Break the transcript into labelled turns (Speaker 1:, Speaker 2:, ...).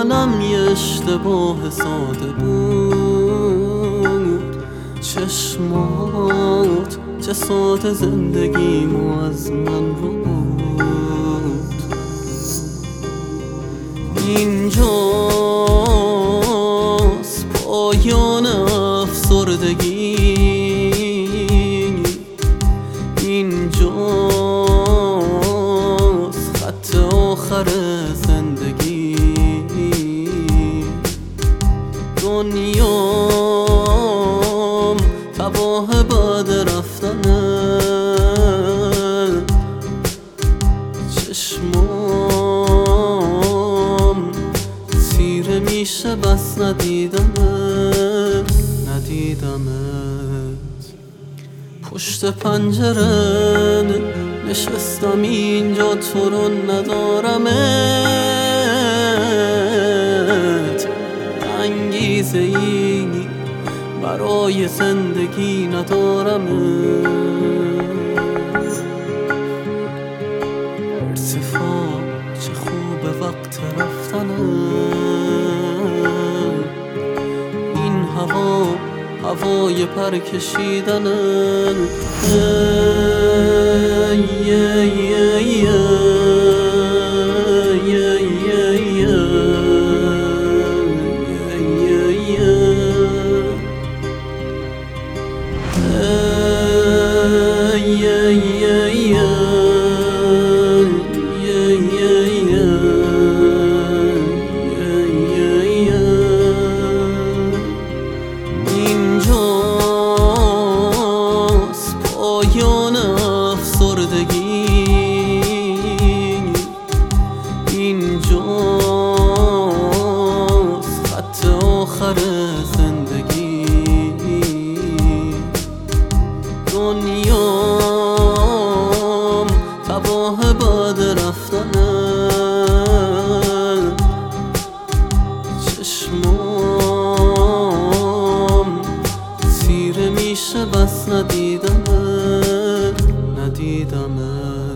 Speaker 1: منم یه اشتباه ساده بود، چشمات چه ساده زندگیمو از من رو بود. اینجاست پایان افسردگی، اینجاست خط آخر زندگی. دنیام تباه بعد رفتنه، چشمام تیره میشه بس ندیدمت. پشت پنجره نشستم اینجا، تو رو ندارمت. انگیزه ای برای زندگی ندارمت. ارتفاع چه خوبه وقت رفتنه، این هوای پر کشیدنه. اینجاست پایان افسردگی، اینجاست خط آخر زندگی. دنیام تباه بعد رفتنه، چشمام تیره میشه بس ندیدمت.